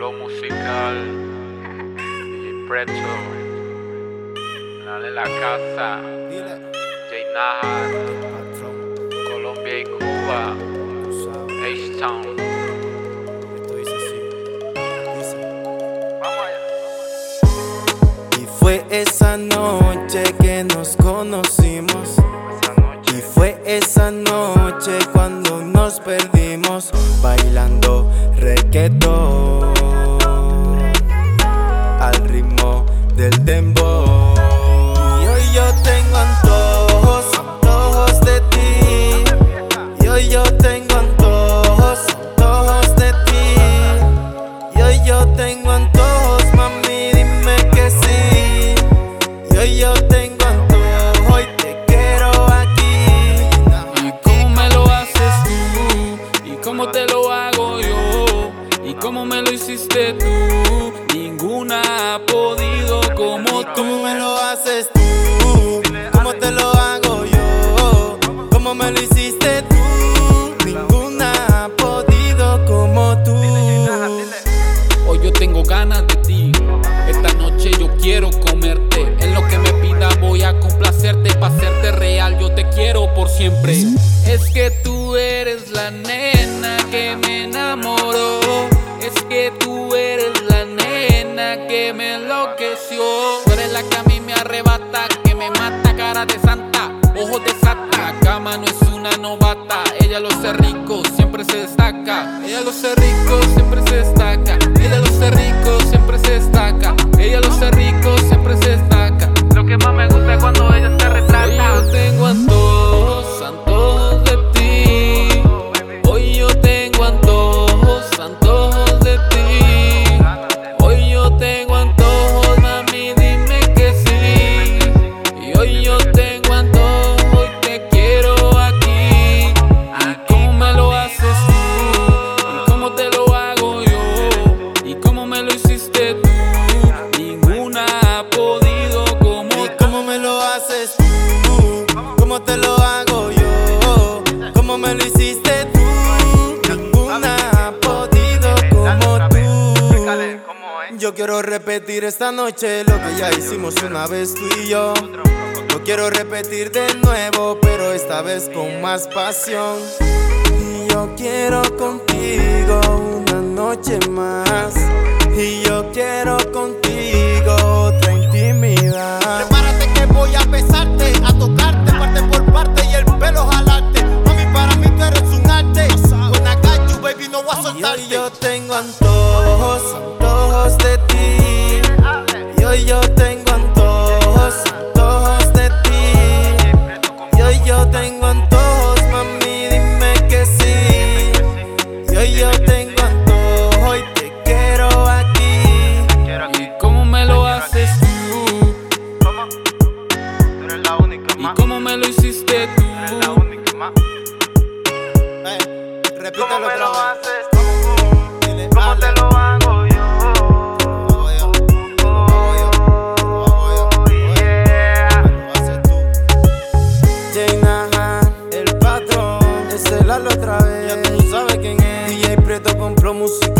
Flow musical, DJ Preto, Dale la casa, Jay Nahan, Colombia y Cuba, H-Town. Y fue esa noche que nos conocimos. Y fue esa noche cuando nos perdimos bailando reggaetón al ritmo del dembow. Y hoy yo tengo antojos de ti. Y hoy yo tengo antojos de ti. Y hoy yo tengo antojos, mami, dime que sí. Y hoy yo tengo antojos y te quiero aquí. ¿Y cómo me lo haces tú? ¿Y cómo te lo hago yo? ¿Y cómo me lo hiciste tú? Ninguna ha podido como tú. ¿Cómo me lo haces tú? ¿Cómo te lo hago yo? ¿Cómo me lo hiciste tú? Ninguna ha podido como tú. Hoy yo tengo ganas de ti. Esta noche yo quiero comerte. En lo que me pidas voy a complacerte. Pa' hacerte real yo te quiero por siempre. Es que tú eres la nena que me enamoró. Es que tú eres la nena que me enloqueció. Tú eres la que a mí me arrebata, que me mata, cara de santa, ojos de sata. Cama no es una novata. Ella lo hace rico, siempre se destaca. Ella lo hace rico, siempre se destaca. Ella lo hace rico, siempre se destaca. Ella lo hace rico, siempre se destaca. Lo que más me gusta es cuando ella se retrata. Hoy yo tengo antojos de ti. Hoy yo tengo antojos de ti. Hoy yo tengo antojos, mami, dime que sí. Y hoy yo tengo antojos y te quiero aquí. ¿Y cómo me lo haces tú? ¿Y cómo te lo hago yo? ¿Y cómo me lo hiciste tú? Ninguna ha podido como ¿Y cómo me lo haces tú? ¿Cómo te lo hago yo? ¿Cómo me lo hiciste tú? Ninguna ha podido como tú. Yo quiero repetir esta noche lo que ya hicimos una vez tú y yo. Lo quiero repetir de nuevo, pero esta vez con más pasión. Y yo quiero contigo una noche más. Y yo quiero contigo otra intimidad. Prepárate que voy a besarte, a tocarte parte por parte y el pelo jalarte. Mami, para mí tú eres un arte. When I got you, baby, no voy a soltarte. Y hoy yo tengo antojos de ti. Y hoy yo tengo antojos de ti. Y hoy yo tengo antojos, mami, dime que sí. Y hoy yo tengo antojos y te quiero aquí. ¿Y cómo me lo haces tú? Tú eres la única ¿Y más. cómo me lo hiciste tú? Tú eres la única más. Repítelo ¿Cómo me lo otra vez. haces tú? ¿Cómo te lo hago yo? Jay Nahan, el patrón, ese Lalo otra vez. Ya tú sabes quién es. DJ Preto compró música.